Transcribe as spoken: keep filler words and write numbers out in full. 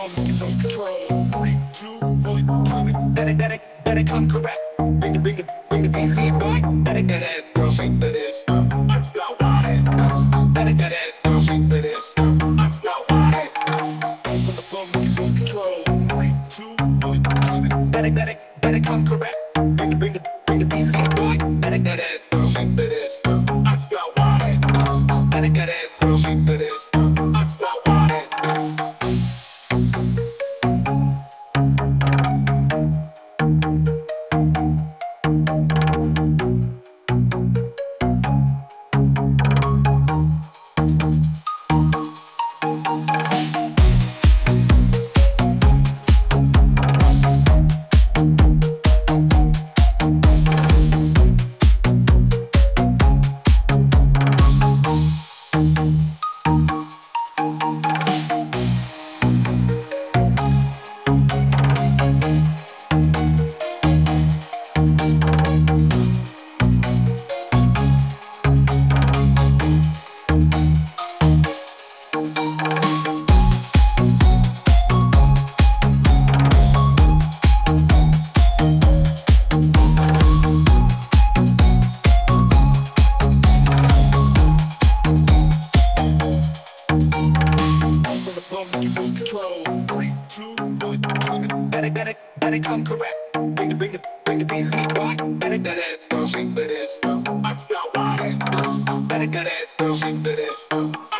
phone, you lose control. Three, two, one, turn it. Let it, let it, let it come correct. Bring the, bring the, bring the beat back. Let it, let it, girl, shake to this. Let's go, let it, let it, girl, shake to this. Let's go, from the phone, you lose control. Three, two, one, turn it. Let it, let it, let it come correct. Bring the, bring the, bring the beat back. Let it, let it, girl, shake to this. Let's go, let it, let it, girl, shake to this. Let's go, you lose control. Three, two, one, turn it. Let it, let it, let it come correct. Bring the, bring the, bring the beat back. Let it, let it, girl, shake to this. Let's go, let it, let it, girl, shake to this.